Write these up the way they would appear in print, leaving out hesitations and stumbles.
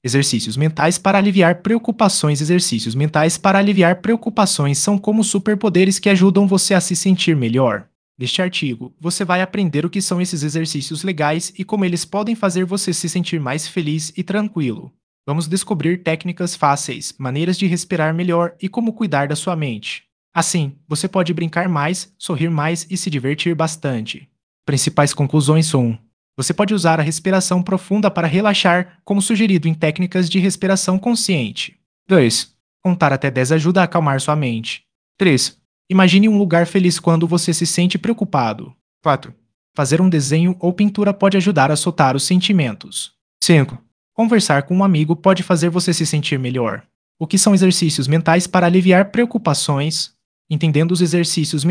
Exercícios mentais para aliviar preocupações. Exercícios mentais para aliviar preocupações são como superpoderes que ajudam você a se sentir melhor. Neste artigo, você vai aprender o que são esses exercícios legais e como eles podem fazer você se sentir mais feliz e tranquilo. Vamos descobrir técnicas fáceis, maneiras de respirar melhor e como cuidar da sua mente. Assim, você pode brincar mais, sorrir mais e se divertir bastante. Principais conclusões são: você pode usar a respiração profunda para relaxar, como sugerido em técnicas de respiração consciente. 2. Contar até 10 ajuda a acalmar sua mente. 3. Imagine um lugar feliz quando você se sente preocupado. 4. Fazer um desenho ou pintura pode ajudar a soltar os sentimentos. 5. Conversar com um amigo pode fazer você se sentir melhor. O que são exercícios mentais para aliviar preocupações? Entendendo os exercícios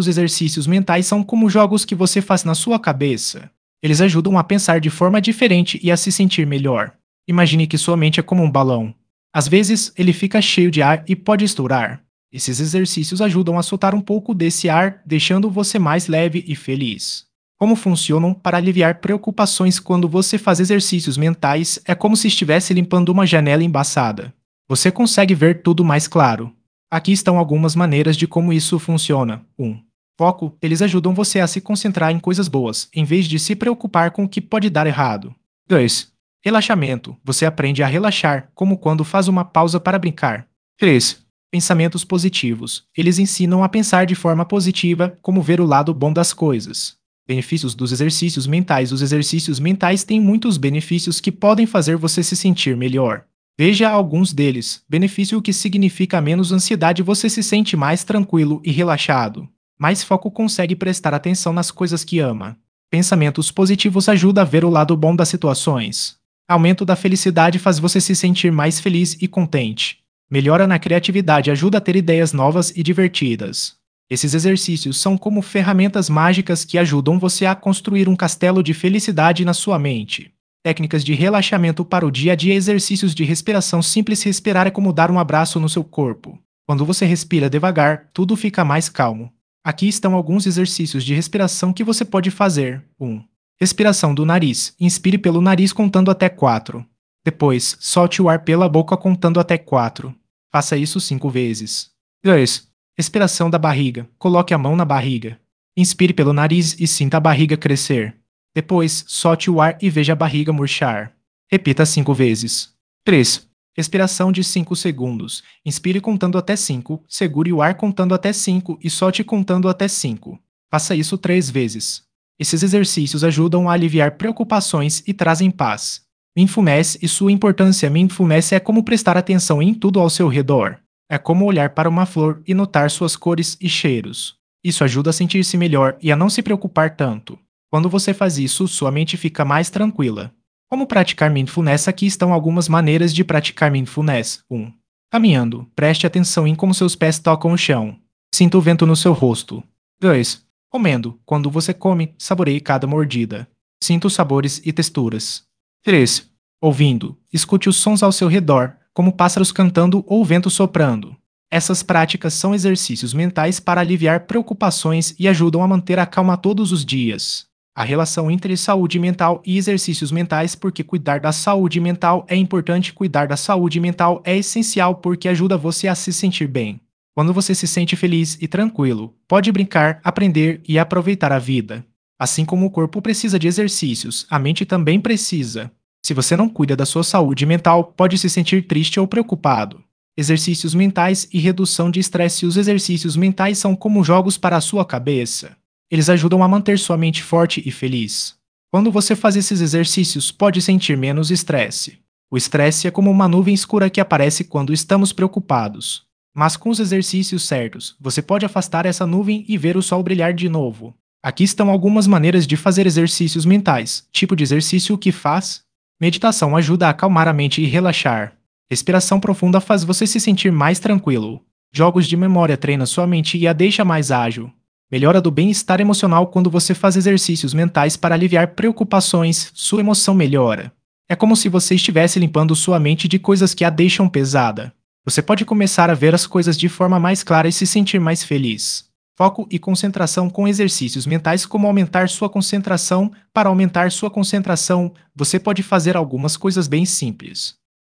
mentais são como jogos que você faz na sua cabeça. Eles ajudam a pensar de forma diferente e a se sentir melhor. Imagine que sua mente é como um balão. Às vezes, ele fica cheio de ar e pode estourar. Esses exercícios ajudam a soltar um pouco desse ar, deixando você mais leve e feliz. Como funcionam para aliviar preocupações? Quando você faz exercícios mentais, é como se estivesse limpando uma janela embaçada. Você consegue ver tudo mais claro. Aqui estão algumas maneiras de como isso funciona. 1. Foco, eles ajudam você a se concentrar em coisas boas, em vez de se preocupar com o que pode dar errado. 2. Relaxamento, você aprende a relaxar, como quando faz uma pausa para brincar. 3. Pensamentos positivos, eles ensinam a pensar de forma positiva, como ver o lado bom das coisas. Benefícios dos exercícios mentais. Os exercícios mentais têm muitos benefícios que podem fazer você se sentir melhor. Veja alguns deles. Benefício, o que significa menos ansiedade, você se sente mais tranquilo e relaxado. Mais foco, consegue prestar atenção nas coisas que ama. Pensamentos positivos ajuda a ver o lado bom das situações. Aumento da felicidade, faz você se sentir mais feliz e contente. Melhora na criatividade, ajuda a ter ideias novas e divertidas. Esses exercícios são como ferramentas mágicas que ajudam você a construir um castelo de felicidade na sua mente. Técnicas de relaxamento para o dia a dia. Exercícios de respiração simples. Respirar é como dar um abraço no seu corpo. Quando você respira devagar, tudo fica mais calmo. Aqui estão alguns exercícios de respiração que você pode fazer. 1. Respiração do nariz. Inspire pelo nariz contando até 4. Depois, solte o ar pela boca contando até 4. Faça isso 5 vezes. 2. Respiração da barriga. Coloque a mão na barriga. Inspire pelo nariz e sinta a barriga crescer. Depois, solte o ar e veja a barriga murchar. Repita 5 vezes. 3. Respiração de 5 segundos. Inspire contando até 5, segure o ar contando até 5 e solte contando até 5. Faça isso 3 vezes. Esses exercícios ajudam a aliviar preocupações e trazem paz. Mindfulness e sua importância. Mindfulness é como prestar atenção em tudo ao seu redor. É como olhar para uma flor e notar suas cores e cheiros. Isso ajuda a sentir-se melhor e a não se preocupar tanto. Quando você faz isso, sua mente fica mais tranquila. Como praticar Mindfulness? Aqui estão algumas maneiras de praticar Mindfulness. 1. Caminhando. Preste atenção em como seus pés tocam o chão. Sinta o vento no seu rosto. 2. Comendo. Quando você come, saboreie cada mordida. Sinta os sabores e texturas. 3. Ouvindo. Escute os sons ao seu redor, como pássaros cantando ou vento soprando. Essas práticas são exercícios mentais para aliviar preocupações e ajudam a manter a calma todos os dias. A relação entre saúde mental e exercícios mentais. Porque cuidar da saúde mental é importante. Cuidar da saúde mental é essencial porque ajuda você a se sentir bem. Quando você se sente feliz e tranquilo, pode brincar, aprender e aproveitar a vida. Assim como o corpo precisa de exercícios, a mente também precisa. Se você não cuida da sua saúde mental, pode se sentir triste ou preocupado. Exercícios mentais e redução de estresse. Os exercícios mentais são como jogos para a sua cabeça. Eles ajudam a manter sua mente forte e feliz. Quando você faz esses exercícios, pode sentir menos estresse. O estresse é como uma nuvem escura que aparece quando estamos preocupados. Mas com os exercícios certos, você pode afastar essa nuvem e ver o sol brilhar de novo. Aqui estão algumas maneiras de fazer exercícios mentais. Tipo de exercício que faz? Meditação ajuda a acalmar a mente e relaxar. Respiração profunda faz você se sentir mais tranquilo. Jogos de memória treina sua mente e a deixa mais ágil. Melhora do bem-estar emocional. Quando você faz exercícios mentais para aliviar preocupações, sua emoção melhora. É como se você estivesse limpando sua mente de coisas que a deixam pesada. Você pode começar a ver as coisas de forma mais clara e se sentir mais feliz. Foco e concentração. Com exercícios mentais. Como aumentar sua concentração? Para aumentar sua concentração, você pode fazer algumas coisas bem simples.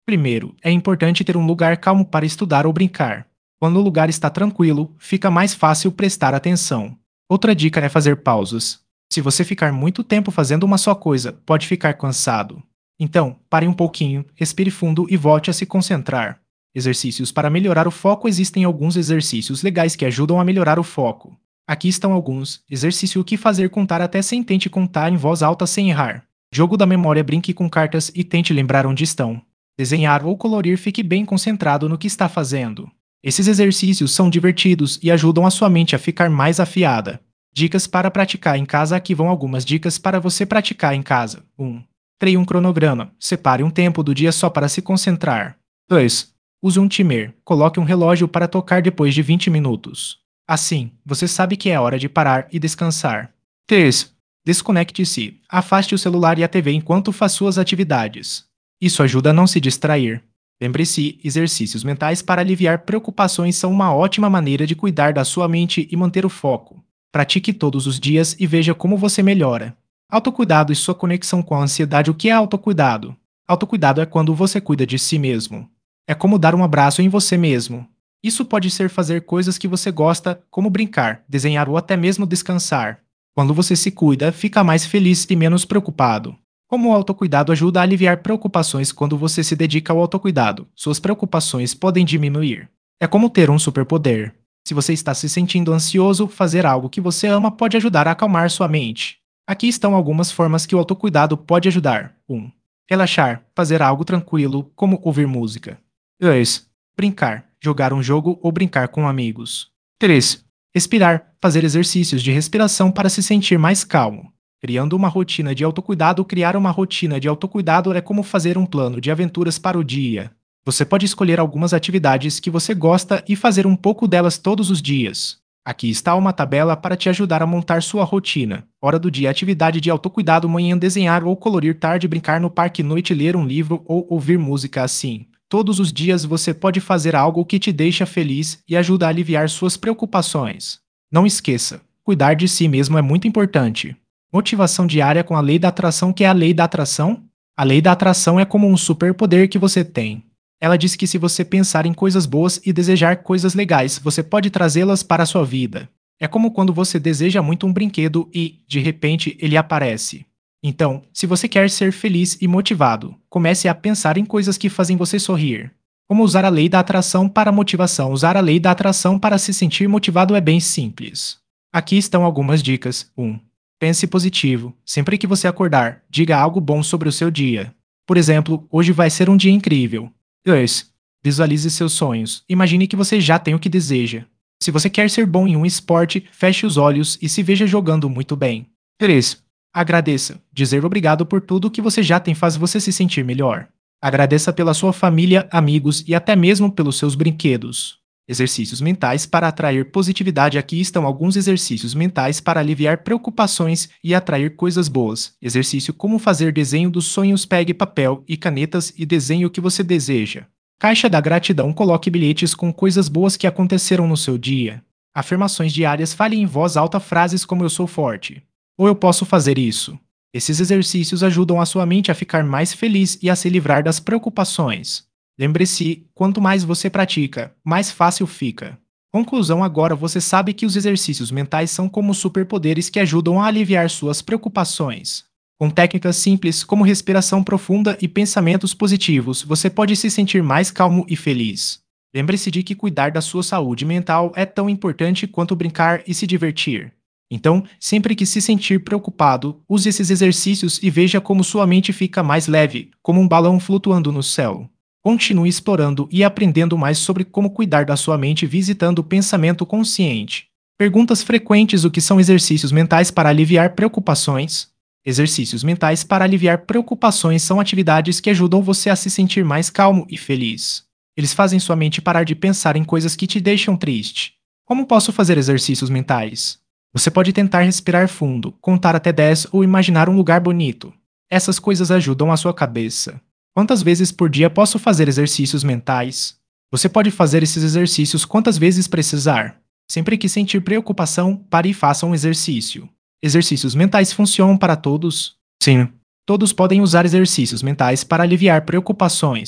Primeiro, é importante ter um lugar calmo para estudar ou brincar. Quando o lugar está tranquilo, fica mais fácil prestar atenção. Outra dica é fazer pausas. Se você ficar muito tempo fazendo uma só coisa, pode ficar cansado. Então, pare um pouquinho, respire fundo e volte a se concentrar. Exercícios para melhorar o foco. Existem alguns exercícios legais que ajudam a melhorar o foco. Aqui estão alguns. Exercício: o que fazer: contar até 100. Tente contar em voz alta sem errar. Jogo da memória: brinque com cartas e tente lembrar onde estão. Desenhar ou colorir: fique bem concentrado no que está fazendo. Esses exercícios são divertidos e ajudam a sua mente a ficar mais afiada. Dicas para praticar em casa. Aqui vão algumas dicas para você praticar em casa. 1. Crie um cronograma. Separe um tempo do dia só para se concentrar. 2. Use um timer. Coloque um relógio para tocar depois de 20 minutos. Assim, você sabe que é hora de parar e descansar. 3. Desconecte-se. Afaste o celular e a TV enquanto faz suas atividades. Isso ajuda a não se distrair. Lembre-se, exercícios mentais para aliviar preocupações são uma ótima maneira de cuidar da sua mente e manter o foco. Pratique todos os dias e veja como você melhora. Autocuidado e sua conexão com a ansiedade. O que é autocuidado? Autocuidado é quando você cuida de si mesmo. É como dar um abraço em você mesmo. Isso pode ser fazer coisas que você gosta, como brincar, desenhar ou até mesmo descansar. Quando você se cuida, fica mais feliz e menos preocupado. Como o autocuidado ajuda a aliviar preocupações. Quando você se dedica ao autocuidado, suas preocupações podem diminuir. É como ter um superpoder. Se você está se sentindo ansioso, fazer algo que você ama pode ajudar a acalmar sua mente. Aqui estão algumas formas que o autocuidado pode ajudar. 1. Relaxar, fazer algo tranquilo, como ouvir música. 2. Brincar, jogar um jogo ou brincar com amigos. 3. Respirar, fazer exercícios de respiração para se sentir mais calmo. Criando uma rotina de autocuidado. Criar uma rotina de autocuidado é como fazer um plano de aventuras para o dia. Você pode escolher algumas atividades que você gosta e fazer um pouco delas todos os dias. Aqui está uma tabela para te ajudar a montar sua rotina. Hora do dia: atividade de autocuidado. Manhã: desenhar ou colorir. Tarde: brincar no parque. Noite: ler um livro ou ouvir música. Assim, todos os dias você pode fazer algo que te deixa feliz e ajuda a aliviar suas preocupações. Não esqueça, cuidar de si mesmo é muito importante. Motivação diária com a lei da atração. Que é a lei da atração? A lei da atração é como um superpoder que você tem. Ela diz que se você pensar em coisas boas e desejar coisas legais, você pode trazê-las para a sua vida. É como quando você deseja muito um brinquedo e, de repente, ele aparece. Então, se você quer ser feliz e motivado, comece a pensar em coisas que fazem você sorrir. Como usar a lei da atração para motivação? Usar a lei da atração para se sentir motivado é bem simples. Aqui estão algumas dicas. 1. Pense positivo. Sempre que você acordar, diga algo bom sobre o seu dia. Por exemplo, hoje vai ser um dia incrível. 2. Visualize seus sonhos. Imagine que você já tem o que deseja. Se você quer ser bom em um esporte, feche os olhos e se veja jogando muito bem. 3. Agradeça. Dizer obrigado por tudo que você já tem faz você se sentir melhor. Agradeça pela sua família, amigos e até mesmo pelos seus brinquedos. Exercícios mentais para atrair positividade. Aqui estão alguns exercícios mentais para aliviar preocupações e atrair coisas boas. Exercício: como fazer desenho dos sonhos. Pegue papel e canetas e desenhe o que você deseja. Caixa da gratidão. Coloque bilhetes com coisas boas que aconteceram no seu dia. Afirmações diárias. Fale em voz alta frases como eu sou forte ou eu posso fazer isso. Esses exercícios ajudam a sua mente a ficar mais feliz e a se livrar das preocupações. Lembre-se, quanto mais você pratica, mais fácil fica. Conclusão: agora você sabe que os exercícios mentais são como superpoderes que ajudam a aliviar suas preocupações. Com técnicas simples como respiração profunda e pensamentos positivos, você pode se sentir mais calmo e feliz. Lembre-se de que cuidar da sua saúde mental é tão importante quanto brincar e se divertir. Então, sempre que se sentir preocupado, use esses exercícios e veja como sua mente fica mais leve, como um balão flutuando no céu. Continue explorando e aprendendo mais sobre como cuidar da sua mente visitando o pensamento consciente. Perguntas frequentes: o que são exercícios mentais para aliviar preocupações? Exercícios mentais para aliviar preocupações são atividades que ajudam você a se sentir mais calmo e feliz. Eles fazem sua mente parar de pensar em coisas que te deixam triste. Como posso fazer exercícios mentais? Você pode tentar respirar fundo, contar até 10 ou imaginar um lugar bonito. Essas coisas ajudam a sua cabeça. Quantas vezes por dia posso fazer exercícios mentais? Você pode fazer esses exercícios quantas vezes precisar. Sempre que sentir preocupação, pare e faça um exercício. Exercícios mentais funcionam para todos? Sim. Todos podem usar exercícios mentais para aliviar preocupações.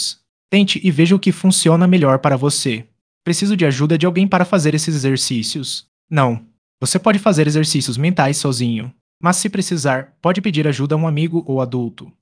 Tente e veja o que funciona melhor para você. Preciso de ajuda de alguém para fazer esses exercícios. Não. Você pode fazer exercícios mentais sozinho. Mas se precisar, pode pedir ajuda a um amigo ou adulto.